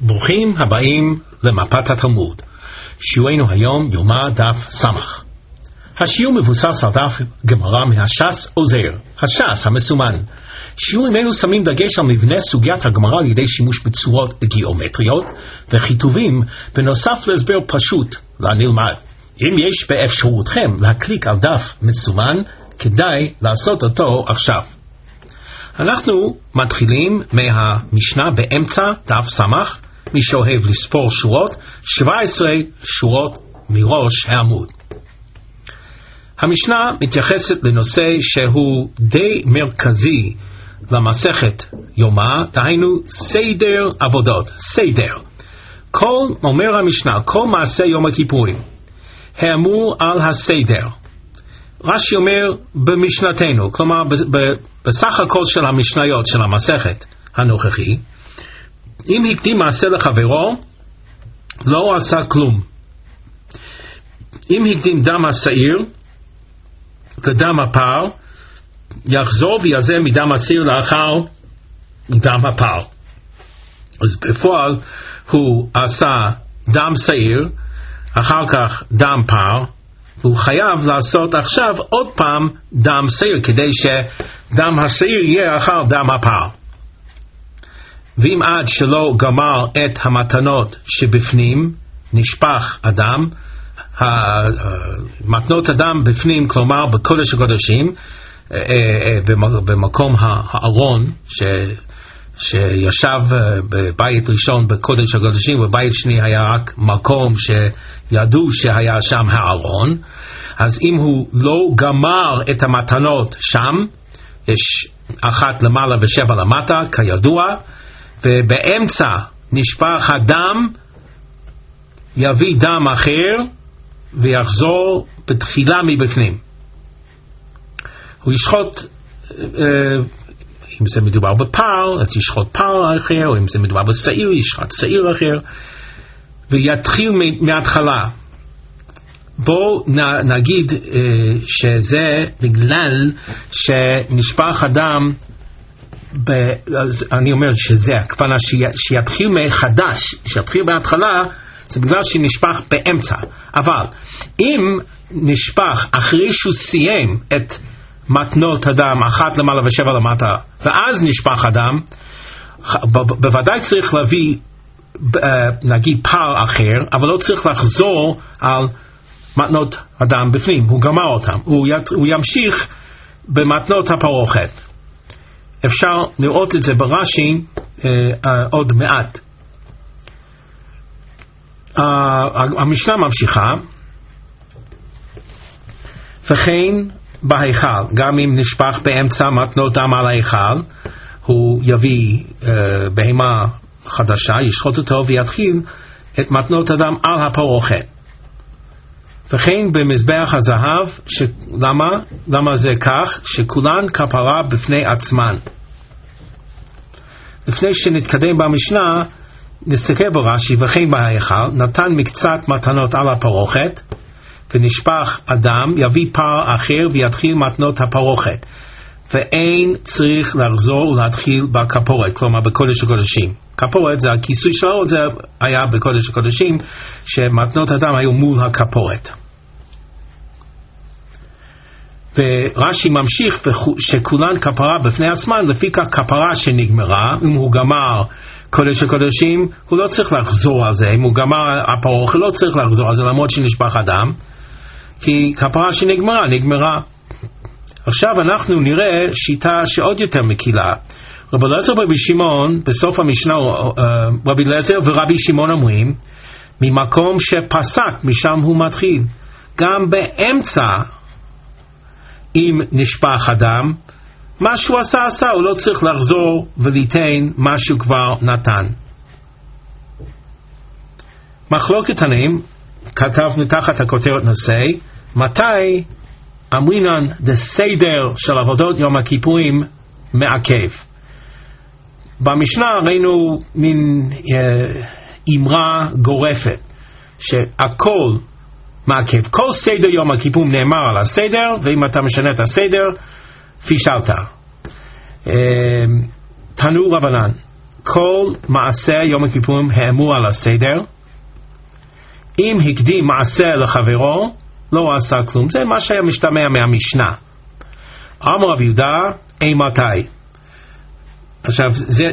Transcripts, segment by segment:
ברוכים הבאים למפת התלמוד. שיעורנו היום יומא דף סמך. השיעור מבוסס על דף גמרא מהש"ס עוזר, הש"ס המסומן. שיעורים אלו שמים דגש על מבנה סוגיית הגמרא על ידי שימוש בצורות גיאומטריות וכיתובים, בנוסף להסבר פשוט לנלמד. אם יש באפשרותכם להקליק על דף מסומן, כדאי לעשות אותו עכשיו. אנחנו מתחילים מהמשנה באמצע דף סמך. מי שאוהב לספור שורות, 17 שורות מראש העמוד. המשנה מתייחסת לנושא שהוא די מרכזי למסכת יומא, דהיינו סדר עבודות, סדר. אומר המשנה, כל מעשה יום הכיפורים האמור על הסדר. רש"י אומר במשנתנו, כלומר בסך הכל של המשניות של המסכת הנוכחי, אם הקדים מעשה לחברו, לא עשה כלום. אם הקדים דם השעיר לדם הפר, יחזור ויזם מדם השעיר לאחר דם הפר. אז בפועל הוא עשה דם שעיר, אחר כך דם פר, והוא חייב לעשות עכשיו עוד פעם דם שעיר, כדי שדם השעיר יהיה אחר דם הפר. ואם עד שלא גמר את המתנות שבפנים, נשפך הדם, מתנות הדם בפנים, כלומר בקודש הקודשים, במקום הארון שישב בבית ראשון בקודש הקודשים, ובבית שני היה רק מקום שידעו שהיה שם הארון. אז אם הוא לא גמר את המתנות שם, יש אחת למעלה ושבע למטה כידוע, ובאמצע נשפך הדם, יביא דם אחר ויחזור בתחילה מבפנים. הוא ישחוט, אם זה מדובר בפר, אז ישחוט פר אחר, או אם זה מדובר בשעיר, ישחט שעיר אחר, ויתחיל מההתחלה. בואו נגיד שזה בגלל שנשפך הדם, אני אומר שזה הכוונה שיתחיל מחדש, שיתחיל בהתחלה, זה בגלל שנשפך באמצע. אבל אם נשפך אחרי שהוא סיים את מתנות הדם, אחת למעלה ושבע למטה, ואז נשפך הדם, בוודאי צריך להביא נגיד פר אחר, אבל לא צריך לחזור על מתנות הדם בפנים, הוא גמר אותם, הוא ימשיך במתנות הפרוכת. אפשר לראות את זה ברש"י עוד מעט. המשנה ממשיכה, וכן בהיכל, גם אם נשפך באמצע מתנות דם על ההיכל, הוא יביא בהמה חדשה, ישחוט אותו ויתחיל את מתנות הדם על הפרוכת. וכן במזבח הזהב, למה זה כך? שכולן כפרה בפני עצמן. לפני שנתקדם במשנה, נסתכל ברש"י, וכן בהיכל, נתן מקצת מתנות על הפרוכת, ונשפך הדם, יביא פר אחר ויתחיל מתנות הפרוכת. ואין צריך לחזור ולהתחיל בכפורת, כלומר בקודש הקודשים. כפורת זה הכיסוי שלו, זה היה בקודש הקודשים, שמתנות הדם היו מול הכפורת. ורש"י ממשיך שכולן כפרה בפני עצמן, לפי כך כפרה שנגמרה, אם הוא גמר קודש הקודשים, הוא לא צריך לחזור על זה, אם הוא גמר הפרוכת, לא צריך לחזור על זה, למרות שנשפך הדם, כי כפרה שנגמרה, נגמרה. עכשיו אנחנו נראה שיטה שעוד יותר מקילה. רבי אליעזר ורבי שמעון, בסוף המשנה, רבי אליעזר ורבי שמעון אומרים, ממקום שפסק, משם הוא מתחיל. גם באמצע, אם נשפך הדם, מה שהוא עשה, הוא לא צריך לחזור וליתן מה שהוא כבר נתן. מחלוקת עליהם, כתב מתחת הכותרת נושא, מתי אמרינן דסדר של עבודות יום הכיפורים מעכב. במשנה ראינו מין אמרה גורפת, שהכל מעכב. כל סדר יום הכיפורים נאמר על הסדר, ואם אתה משנה את הסדר, פישלת. תנו רבנן, כל מעשה יום הכיפורים האמור על הסדר. אם הקדים מעשה לחברו, לא עשה כלום. זה מה שהיה משתמע מהמשנה. אמר רבי יהודה, אימתי. עכשיו,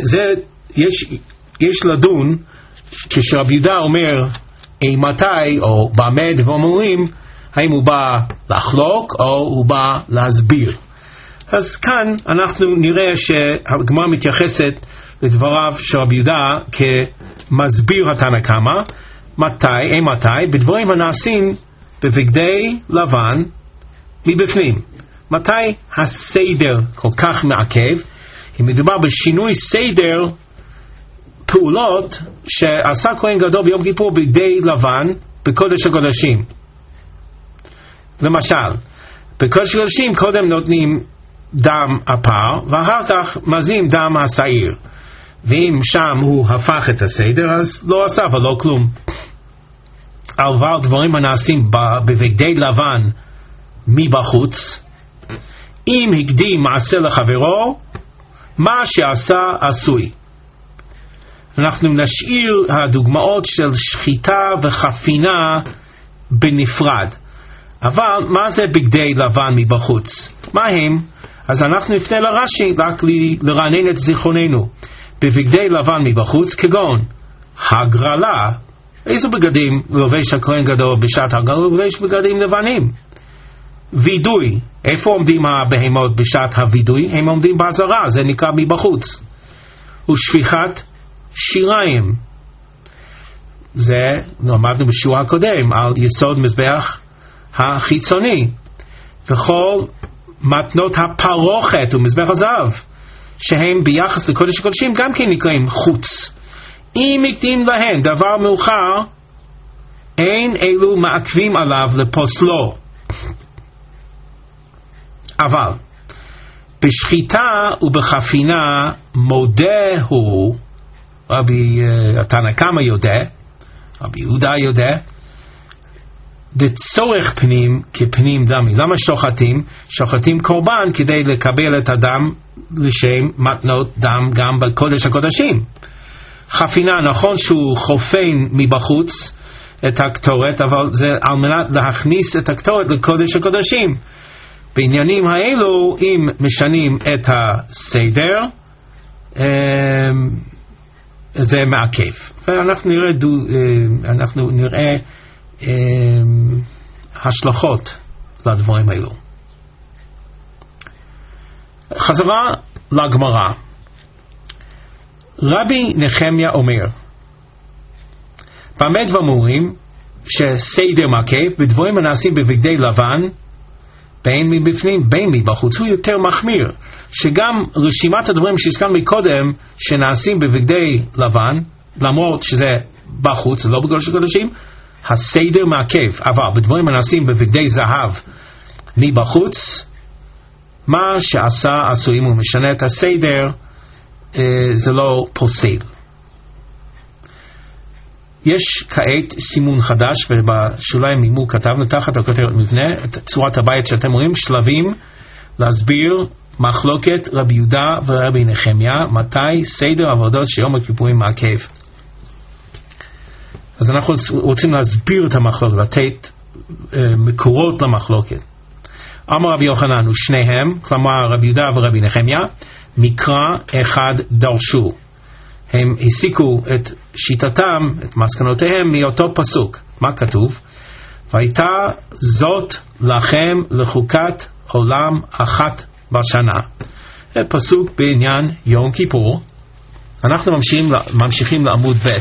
יש לדון, כשרבי יהודה אומר אימתי, או במה דברים אומרים, האם הוא בא לחלוק, או הוא בא להסביר. אז כאן אנחנו נראה שהגמרא מתייחסת לדבריו של רבי יהודה כמסביר התנא קמא. מתי? בדברים הנעשים בבגדי לבן מבפנים. מתי הסדר כל כך מעכב? אם מדובר בשינוי סדר פעולות שעשה כהן גדול ביום כיפור בגדי לבן בקודש הקודשים. למשל, בקודש הקודשים קודם נותנים דם הפר ואחר כך מזים דם השעיר, ואם שם הוא הפך את הסדר אז לא עשה ולא כלום. אבל דברים הנעשים בבגדי לבן מבחוץ, אם הקדים מעשה לחברו, מה שעשה עשוי. אנחנו נשאיר הדוגמאות של שחיטה וחפינה בנפרד. אבל מה זה בגדי לבן מבחוץ? מה הם? אז אנחנו נפנה לרש"י רק לרענן את זיכרוננו. בבגדי לבן מבחוץ, כגון הגרלה. איזה בגדים לובש הכהן גדול בשעת הגרלה? לובש בגדים לבנים. וידוי. איפה עומדים הבהמות בשעת הוידוי? הם עומדים בעזרה, זה נקרא מבחוץ. ושפיכת שיריים. זה למדנו בשיעור הקודם על יסוד מזבח החיצוני. וכל מתנות הפרוכת ומזבח הזהב, שהם ביחס לקודש הקודשים גם כן נקראים חוץ. אם הקדים להן דבר מאוחר, אין אלו מעכבים עליו לפוסלו. אבל בשחיטה ובחפינה מודה הוא, רבי התנא קמא יודע, רבי יהודה יודע, דצורך פנים כפנים דמי. למה שוחטים? שוחטים קורבן כדי לקבל את הדם לשם מתנות דם גם בקודש הקודשים. חפינה, נכון שהוא חופן מבחוץ את הקטורת, אבל זה על מנת להכניס את הקטורת לקודש הקודשים. בעניינים האלו, אם משנים את הסדר, זה מעכב. ואנחנו נראה השלכות לדברים האלו. חזרה לגמרא. רבי נחמיה אומר, במה דברים אומרים שסדר מעכב? בדברים הנעשים בבגדי לבן, בין מבפנים בין מבחוץ. הוא יותר מחמיר, שגם רשימת הדברים שהזכרנו מקודם שנעשים בבגדי לבן, למרות שזה בחוץ לא בקודש הקודשים, הסדר מעכב. אבל בדברים הנעשים בבגדי זהב מבחוץ, מה שעשה עשויים ומשנה את הסדר, זה לא פוסל. יש כעת סימון חדש, ובשוליים מימו כתבנו תחת הכותרת מבנה את צורת הבית שאתם רואים, שלבים להסביר מחלוקת רבי יהודה ורבי נחמיה, מתי סדר עבודות שיום הכיפורים מעכב. אז אנחנו רוצים להסביר את המחלוקת, לתת מקורות למחלוקת. אמר רבי יוחנן ושניהם, כלומר רבי יהודה ורבי נחמיה, מקרא אחד דרשו. הם הסיקו את שיטתם, את מסקנותיהם מאותו פסוק. מה כתוב? והייתה זאת לכם לחוקת עולם אחת בשנה. זה פסוק בעניין יום כיפור. אנחנו ממשיכים לעמוד ב'.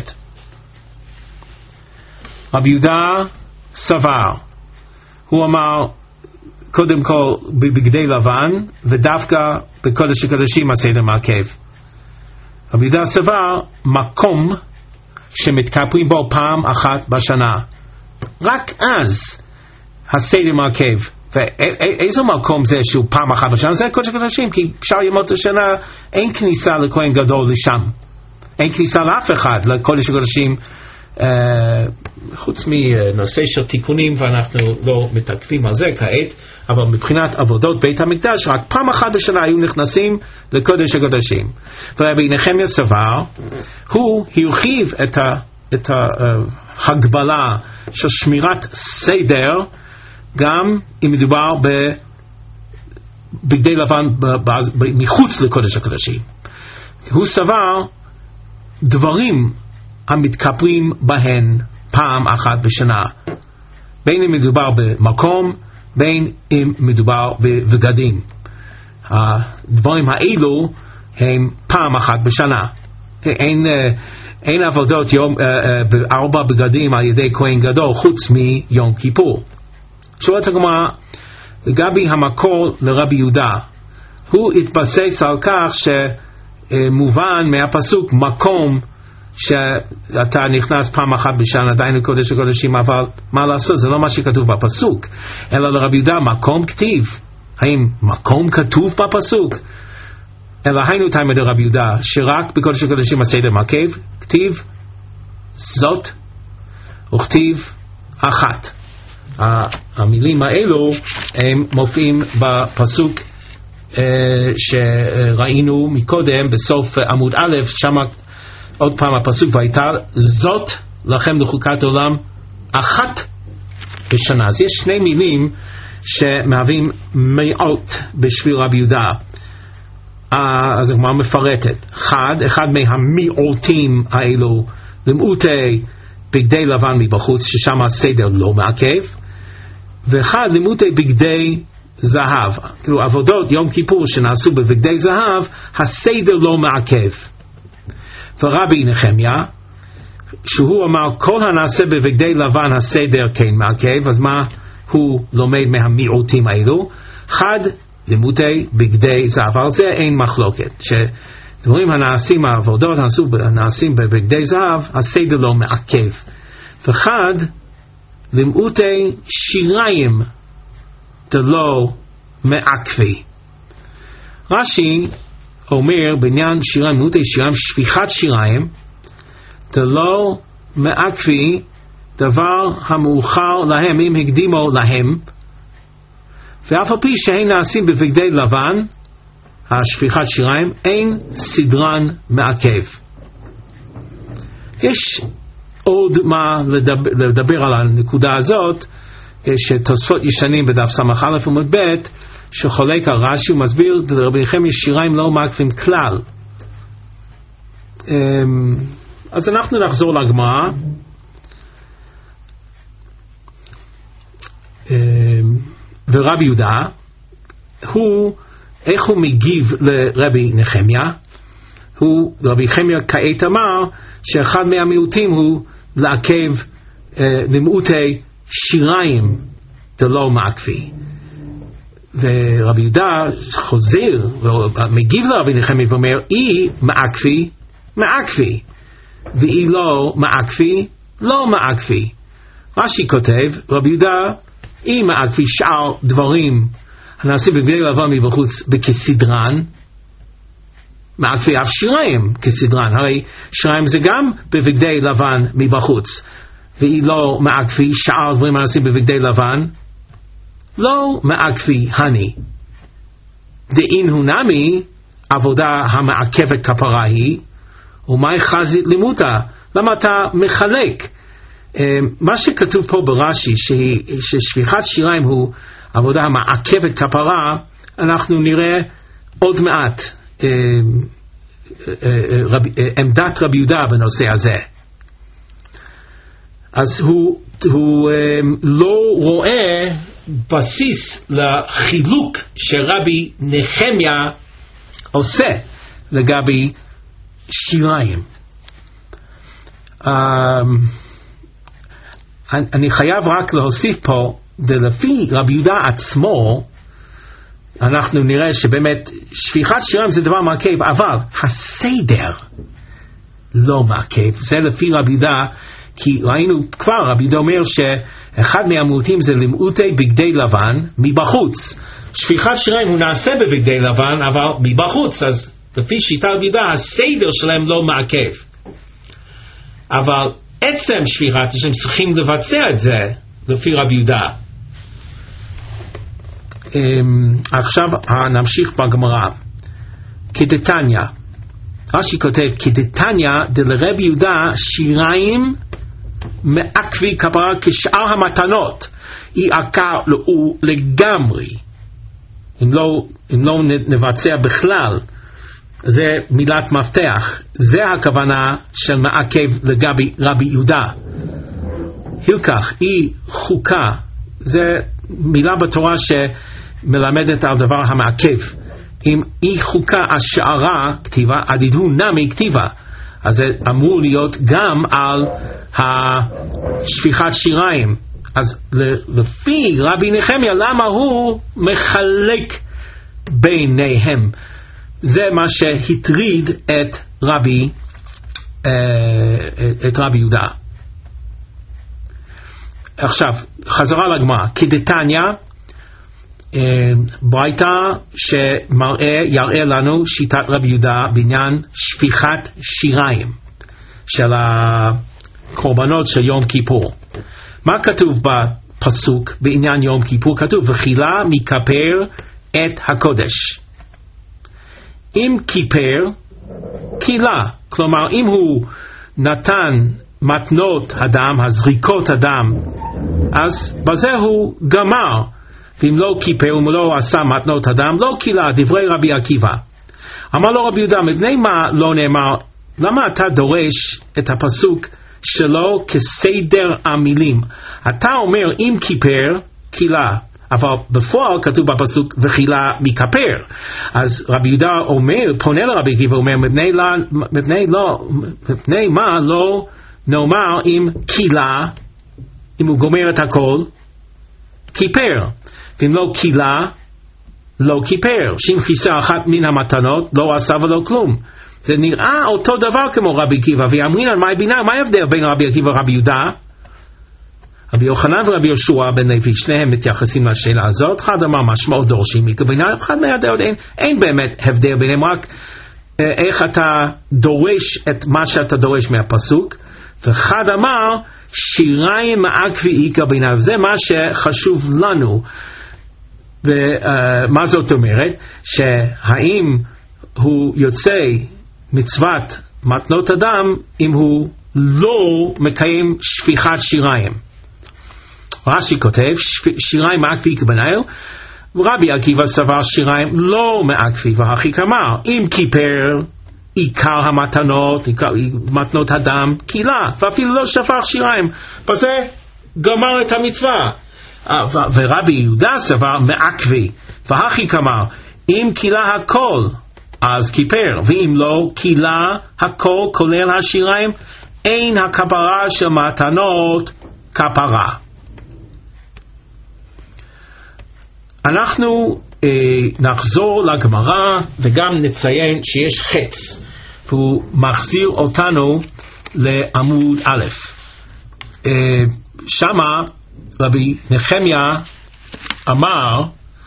רבי יהודה סבר. הוא אמר קודם כל בבגדי לבן, ודווקא בקודש הקודשים הסדר מעכב. רבי יהודה סבר מקום שמתכפרים בו פעם אחת בשנה, רק אז הסדר מעכב. ואיזה מקום זה שהוא פעם אחת בשנה? זה קודש הקודשים, כי שאר ימות השנה אין כניסה לכהן גדול לשם, אין כניסה לאף אחד לקודש הקודשים חוץ מנושא של תיקונים, ואנחנו לא מתעכבים על זה כעת, אבל מבחינת עבודות בית המקדש, רק פעם אחת בשנה היו נכנסים לקודש הקודשים. ורבי נחמיה סבר, הוא הרחיב את ההגבלה של שמירת סדר, גם אם מדובר בבגדי לבן מחוץ לקודש הקודשים. הוא סבר דברים המתכפרים בהן פעם אחת בשנה, בין אם מדובר במקום, בין אם מדובר בבגדים. הדברים האלו הם פעם אחת בשנה. אין עבודות בארבע בגדים על ידי כהן גדול חוץ מיום כיפור. שואלת הגמרא, לגבי המקור לרבי יהודה, הוא התבסס על כך שמובן מהפסוק מקום שאתה נכנס פעם אחת בשנה עדיין לקודש הקודשים, אבל מה לעשות, זה לא מה שכתוב בפסוק, אלא לרבי יהודה מקום כתיב. האם מקום כתוב בפסוק? אלא היינו תימא דרבי יהודה שרק בקודש הקודשים הסדר מעכב, כתיב זאת וכתיב אחת. המילים האלו הם מופיעים בפסוק שראינו מקודם בסוף עמוד א', שם עוד פעם הפסוק והייתה זאת לכם לחוקת עולם אחת בשנה. אז יש שני מילים שמהווים מאות בשביל רבי יהודה. אז הגמרא מפרטת, אחד מהמיעוטים האלו למעוטי בגדי לבן מבחוץ, ששם הסדר לא מעכב, ואחד למעוטי בגדי זהב, כאילו עבודות יום כיפור שנעשו בבגדי זהב, הסדר לא מעכב. ורבי נחמיה, שהוא אמר כל הנעשה בבגדי לבן הסדר כן מעכב, אז מה הוא לומד מהמיעוטים האלו? אחד לימודי בגדי זהב, על זה אין מחלוקת, שדברים הנעשים, העבודות הנעשים בבגדי זהב, הסדר לא מעכב. ואחד לימודי שיריים דלא מעכבי. רש"י אומר בעניין שיריים, לימודי שיריים, שפיכת שיריים דלא מעכבי, דבר המאוחר להם אם הקדימו להם, ואף על פי שהן נעשים בבגדי לבן, השפיכת שיריים, אין סדרן מעכב. יש עוד מה לדבר על הנקודה הזאת, שתוספות ישנים בדף סמך א' עמוד ב', שחולק על רש"י ומסביר, לרבי נחמיה שיריים לא מעכבים כלל. אז אנחנו נחזור לגמרא. ורבי יהודה, איך הוא מגיב לרבי נחמיה? רבי נחמיה כעת אמר שאחד מהמיעוטים הוא לעכב למעוטי שיריים דלא מעכבי. ורבי יהודה חוזר ומגיב לרבי נחמיה ואומר, אי מעכבי, מעכבי, ואי לא מעכבי, לא מעכבי. רש"י כותב, רבי יהודה אם מעכבי שאר דברים הנעשים בבגדי לבן מבחוץ בכסדרן, מעכבי אף שיריים כסדרן, הרי שיריים זה גם בבגדי לבן מבחוץ, והיא לא מעכבי שאר דברים הנעשים בבגדי לבן, לא מעכבי הני. דאין הוא נמי עבודה המעכבת כפרה היא, ומאי חזית לימותה, למה אתה מחלק? מה שכתוב פה ברש"י ששפיכת שיריים הוא עבודה המעכבת כפרה, אנחנו נראה עוד מעט עמדת רבי יהודה בנושא הזה. אז הוא לא רואה בסיס לחילוק שרבי נחמיה עושה לגבי שיריים. אני חייב רק להוסיף פה, ולפי רבי יהודה עצמו, אנחנו נראה שבאמת שפיכת שיריים זה דבר מעכב, אבל הסדר לא מעכב. זה לפי רבי יהודה, כי ראינו כבר, רבי יהודה אומר שאחד מהמיעוטים זה למעוטי בגדי לבן מבחוץ. שפיכת שיריים הוא נעשה בבגדי לבן, אבל מבחוץ, אז לפי שיטת רבי יהודה, הסדר שלהם לא מעכב. אבל עצם שפיכת השם צריכים לבצע את זה לפי רבי יהודה. עכשיו נמשיך בגמרא. כדתניא, רש"י כותב כדתניא דלרבי יהודה שיריים מעכבי כפרה כשאר המתנות, היא עקר לו לגמרי, אם לא נבצע בכלל. זה מילת מפתח, זה הכוונה של מעכב לגבי רבי יהודה. הלקח, היא חוקה, זה מילה בתורה שמלמדת על דבר המעכב. אם היא חוקה השערה כתיבה, עדידו נמי כתיבה, אז זה אמור להיות גם על השפיכת שיריים. אז לפי רבי נחמיה, למה הוא מחלק ביניהם? זה מה שהטריד את רבי יהודה. עכשיו חזרה לגמרא. כדתניא, ברייתא שיראה לנו שיטת רבי יהודה בעניין שפיכת שיריים של הקורבנות של יום כיפור. מה כתוב בפסוק בעניין יום כיפור? כתוב וחילה מכפר את הקודש. אם כיפר, קילה, כלומר אם הוא נתן מתנות הדם, הזריקות הדם, אז בזה הוא גמר. ואם לא כיפר, אם הוא לא עשה מתנות הדם, לא קילה, דברי רבי עקיבא. אמר לו רבי יהודה, מפני מה לא נאמר, למה אתה דורש את הפסוק שלו כסדר המילים? אתה אומר אם כיפר, קילה, אבל בפועל כתוב בפסוק וחילה מכפר. אז רבי יהודה אומר, פונה לרבי עקיבא, אומר מפני מה לא נאמר אם קילה, אם הוא גומר את הכל, כיפר, ואם לא קילה, לא כיפר. שאם חיסר אחת מן המתנות, לא עשה ולא כלום. זה נראה אותו דבר כמו רבי עקיבא. ואמרינן, מה ההבדל בין רבי עקיבא ורבי יהודה? רבי יוחנן ורבי יהושע בן לוי, שניהם מתייחסים לשאלה הזאת. אחד אמר משמעות דורשים מכוונה, אחד מהדעות אין באמת הבדל ביניהם, רק איך אתה דורש את מה שאתה דורש מהפסוק. ואחד אמר שיריים מעכבי איכא בעיניו, זה מה שחשוב לנו. ומה זאת אומרת? שהאם הוא יוצא מצוות מתנות הדם אם הוא לא מקיים שפיכת שיריים. רש"י כותב שיריים מעכבי איכא בעיניו, רבי עקיבא סבר שיריים לא מעכבי, והכי כמר אם כיפר עיקר המתנות, מתנות הדם, קילה, ואפילו לא שפך שיריים, בזה גמר את המצווה. ורבי יהודה סבר מעכבי, והכי כמר אם קילה הכל אז כיפר, ואם לא קילה הכל כולל השיריים, אין הכפרה של מתנות כפרה. אנחנו נחזור לגמרא וגם נציין שיש חץ, והוא מחזיר אותנו לעמוד א'. שמה רבי נחמיה אמר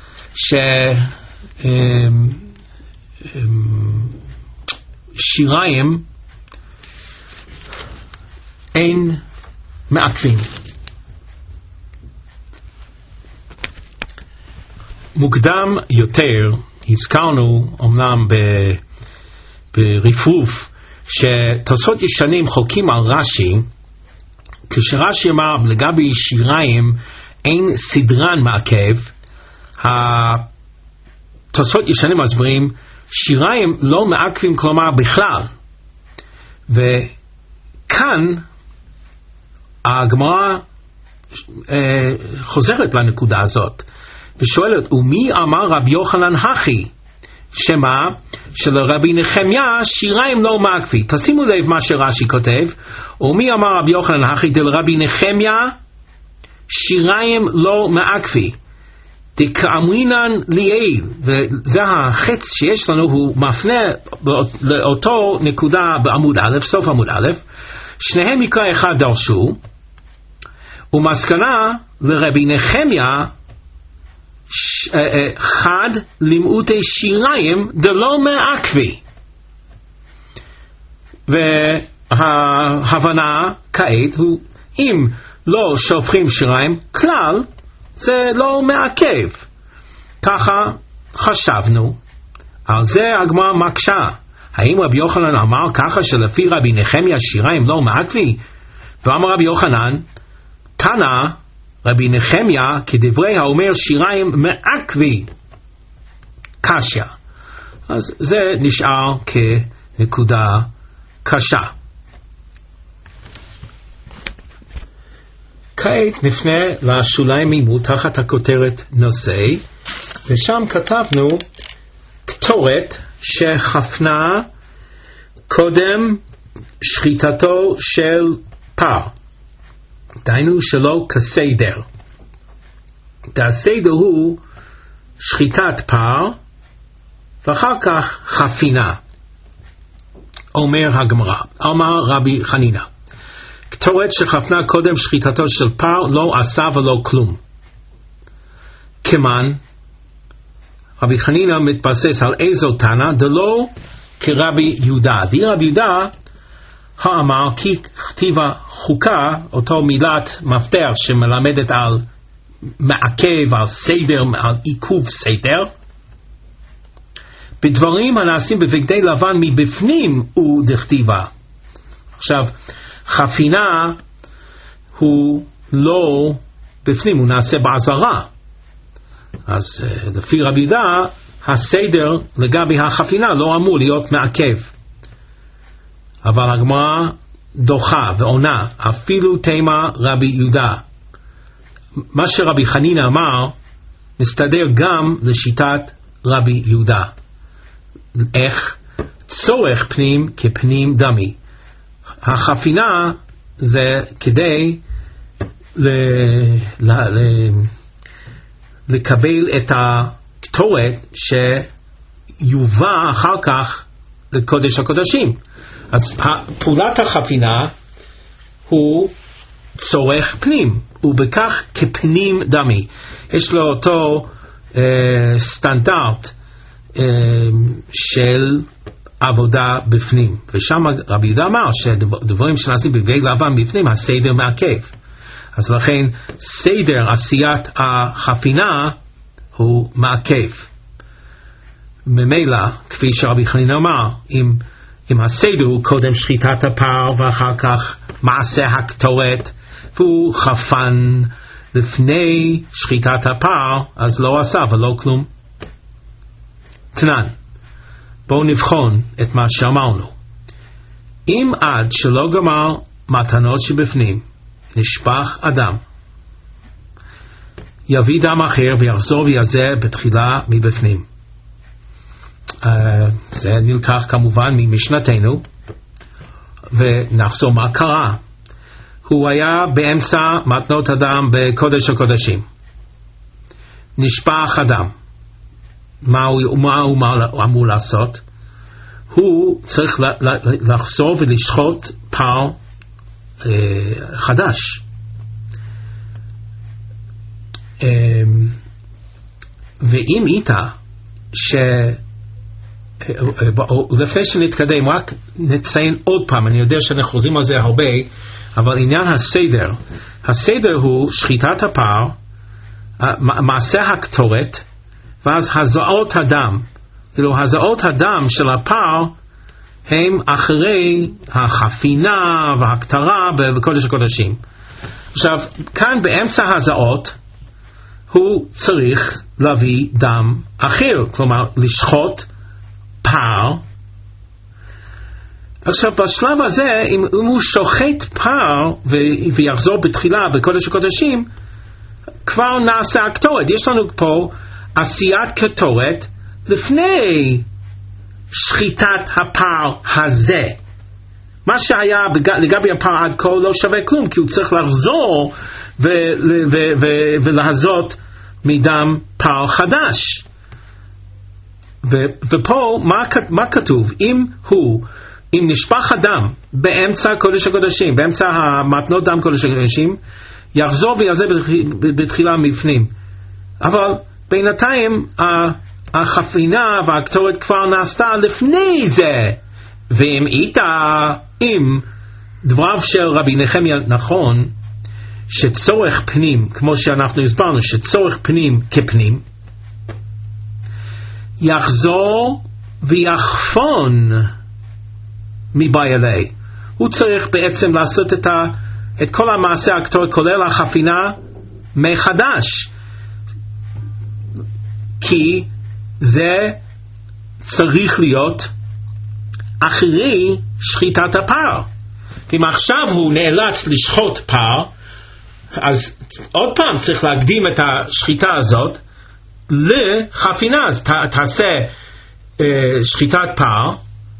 ששיריים אין מעכבים. מוקדם יותר הזכרנו אמנם ברפרוף שתוספות ישנים חוקים על רש"י, כשרש"י אמר לגבי שיריים אין סדרן מעכב, התוספות ישנים מסבירים שיריים לא מעכבים, כלומר בכלל. וכאן הגמרא חוזרת לנקודה הזאת ושואלת, ומי אמר רבי יוחנן הכי? שמה? שלרבי נחמיה שיריים לא מעכבי. תשימו לב מה שרש"י כותב, ומי אמר רבי יוחנן הכי דלרבי נחמיה שיריים לא מעכבי דקאמרינן ליאל. וזה החץ שיש לנו, הוא מפנה לאותו נקודה בעמוד א', סוף עמוד א', שניהם מקרא אחד דרשו, ומסקנה לרבי נחמיה חד לימודי שיריים דלא מעכבי. ההבנה כעת הוא, אם לא שופכים שיריים כלל, זה לא מעכב. ככה חשבנו, על זה הגמרא מקשה. האם רבי יוחנן אמר ככה שלפי רבי נחמיה שיריים לא מעכבי? ואמר רבי יוחנן, תנא רבי נחמיה כדברי האומר שיריים מעכבי. קשיא. אז זה נשאר כנקודה קשה. כעת נפנה לשוליים מימות תחת הכותרת נושא, ושם כתבנו קטורת שחפנה קודם שחיטתו של פר, דהיינו שלא כסדר. הסדר הוא שחיטת פר ואחר כך חפינה. אומר הגמרא, אמר רבי חנינא, קטורת שחפנה קודם שחיטתו של פר לא עשה ולא כלום. כמן רבי חנינא מתבסס על איזו תנא דלא כרבי יהודה. רבי יהודה האמר כי כתיבה חוקה, אותו מילת מפתח שמלמדת על מעכב, על סדר, על עיכוב סדר, בדברים הנעשים בבגדי לבן מבפנים הוא דכתיבה. עכשיו, חפינה הוא לא בפנים, הוא נעשה בעזרה. אז לפי רבי יהודה, הסדר לגבי החפינה לא אמור להיות מעכב. אבל הגמרא דוחה ועונה, אפילו תימה רבי יהודה. מה שרבי חנינא אמר, מסתדר גם לשיטת רבי יהודה. איך? צורך פנים כפנים דמי. החפינה זה כדי לקבל את הקטורת שיובא אחר כך לקודש הקודשים. אז פעולת החפינה הוא צורך פנים, ובכך כפנים דמי. יש לו אותו סטנדרט של עבודה בפנים, ושם רבי יהודה אמר שדברים שנעשים בגדי לבן בפנים הסדר מעכב. אז לכן סדר עשיית החפינה הוא מעכב. ממילא כפי שרבי חנינא אמר, אם הסדר הוא קודם שחיטת הפר ואחר כך מעשה הקטורת והוא חפן לפני שחיטת הפר, אז לא עשה ולא כלום. תנן, בואו נבחון את מה שאמרנו. אם עד שלא גמר מתנות שבפנים נשפך אדם, יביא דם אחר ויחזור ויעזה בתחילה מבפנים. זה נלקח כמובן ממשנתנו, ונחזור מה קרה. הוא היה באמצע מתנות אדם בקודש הקודשים, נשפך אדם. מה הוא אמור לעשות? הוא צריך לחזור ולשחוט פר חדש. ואם איתה לפני שנתקדם, רק נציין עוד פעם, אני יודע שאנחנו חוזרים על זה הרבה, אבל עניין הסדר הוא שחיטת הפר, מעשה הקטורת, ואז הזעות הדם. הזעות הדם של הפר הם אחרי החפינה והקטרה בקודש הקודשים. עכשיו, כאן באמצע הזעות הוא צריך להביא דם אחר, כלומר לשחוט פר. עכשיו בשלב הזה, אם הוא שוחט פר ויחזור בתחילה בקודש הקודשים, כבר נעשה הקטורת. יש לנו פה עשיית קטורת לפני שחיטת הפר הזה. מה שהיה לגבי הפר עד כה לא שווה כלום, כי הוא צריך לחזור ולהזות מדם פר חדש. ופה מה כתוב? אם נשפך הדם באמצע קודש הקודשים, באמצע המתנות דם קודש הקודשים, יחזור ויעזה בתחילה מבפנים. אבל בינתיים החפינה והקטורת כבר נעשתה לפני זה. ואם דבריו של רבי נחמיה נכון, שצורך פנים, כמו שאנחנו הסברנו, שצורך פנים כפנים, יחזור ויחפון מבעלי. הוא צריך בעצם לעשות את כל המעשה הקטורת, כולל החפינה, מחדש. כי זה צריך להיות אחרי שחיטת הפר. אם עכשיו הוא נאלץ לשחוט פר, אז עוד פעם צריך להקדים את השחיטה הזאת לחפינה. אז תעשה שחיטת פר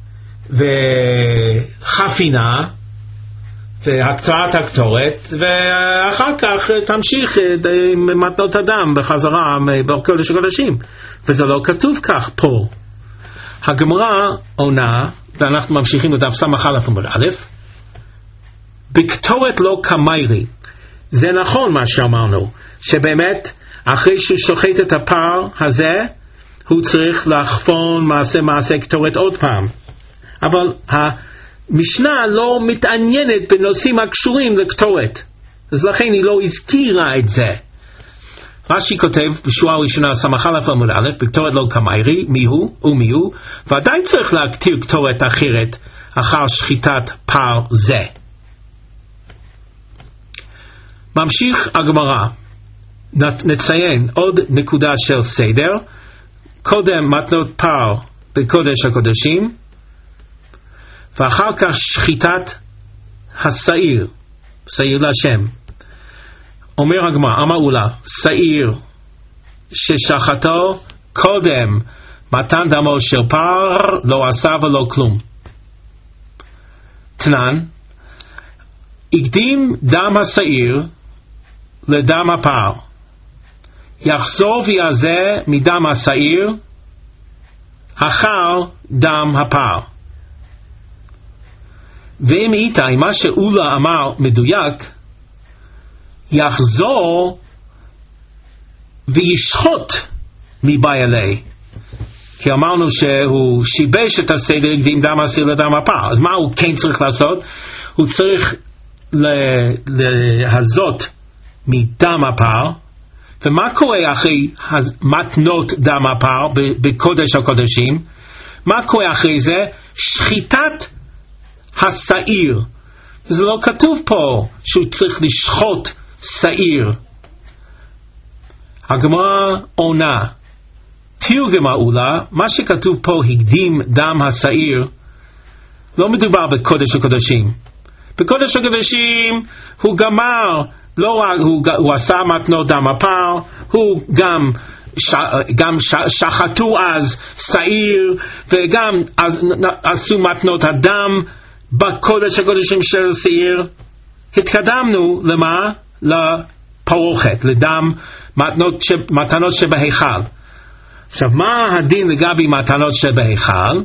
וחפינה והקטרת הקטורת, ואחר כך תמשיך עם מתנות הדם בחזרה בקודש הקודשים. וזה לא כתוב כך פה. הגמרא עונה, ואנחנו ממשיכים לדף סמך א' עמוד א', בקטורת לא כמיירי. זה נכון מה שאמרנו, שבאמת אחרי שהוא שוחט את הפר הזה, הוא צריך לחפון מעשה קטורת עוד פעם. אבל המשנה לא מתעניינת בנושאים הקשורים לקטורת, אז לכן היא לא הזכירה את זה. רש"י כותב בשורה הראשונה סמך א' עמוד א', בקטורת לא כמיירי, מיהו, ועדיין צריך להקטיר קטורת אחרת אחר שחיטת פר זה. ממשיך הגמרא, נציין עוד נקודה של סדר. קודם מתנות פר בקודש הקודשים, ואחר כך שחיטת השעיר, שעיר להשם. אומר הגמרא, אמרו לה, שעיר ששחטו קודם מתן דמו של פר, לא עשה ולא כלום. תנן, הקדים דם השעיר לדם הפר, יחזור ויעזה מדם השעיר אחר דם הפר. ואם איתי מה שאולה אמר מדויק, יחזור וישחוט מבעלי, כי אמרנו שהוא שיבש את הסדר, הקדים דם השעיר לדם הפר. אז מה הוא כן צריך לעשות? הוא צריך להזות מדם הפר. ומה קורה אחרי מתנות דם הפר בקודש הקודשים? מה קורה אחרי זה? שחיטת השעיר. זה לא כתוב פה שהוא צריך לשחוט שעיר. הגמרא עונה, תרגמה אולה, מה שכתוב פה הקדים דם השעיר, לא מדובר בקודש הקודשים. בקודש הקודשים הוא גמר, לא רק הוא עשה מתנות דם הפר, הוא גם שחטו אז שעיר, וגם עשו מתנות הדם בקודש הקודשים של שעיר. התקדמנו למה? לפרוכת, לדם מתנות שבהיכל. עכשיו, מה הדין לגבי מתנות שבהיכל?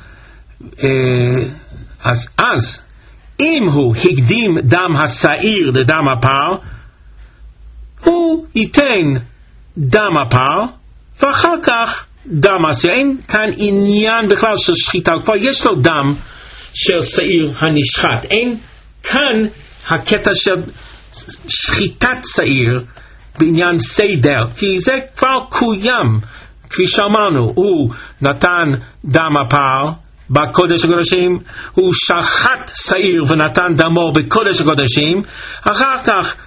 אז אם הוא הקדים דם השעיר לדם הפר, הוא ייתן דם הפר ואחר כך דם השעיר. אין כאן עניין בכלל של שחיטה, כבר יש לו דם של שעיר הנשחט. אין כאן הקטע של שחיטת שעיר בעניין סדר, כי זה כבר קוים. כפי שאמרנו, הוא נתן דם הפר בקודש הקודשים, הוא שחט שעיר ונתן דמו בקודש הקודשים, אחר כך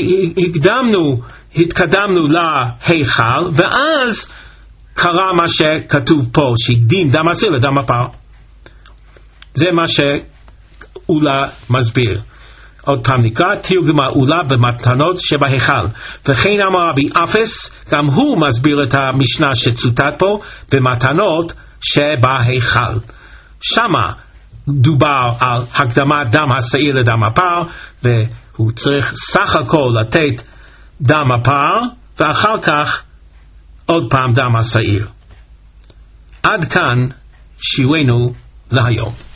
התקדמנו להיכל, ואז קרה מה שכתוב פה, שהקדים דם השעיר לדם הפר. זה מה שאולה מסביר. עוד פעם נקרא, תרגמה אולה במתנות שבהיכל. וכן אמר רבי אפס, גם הוא מסביר את המשנה שצוטט פה, במתנות שבהיכל. שמה דובר על הקדמת דם השעיר לדם הפר, והוא צריך סך הכל לתת דם הפר, ואחר כך עוד פעם דם השעיר. עד כאן שיעורנו להיום.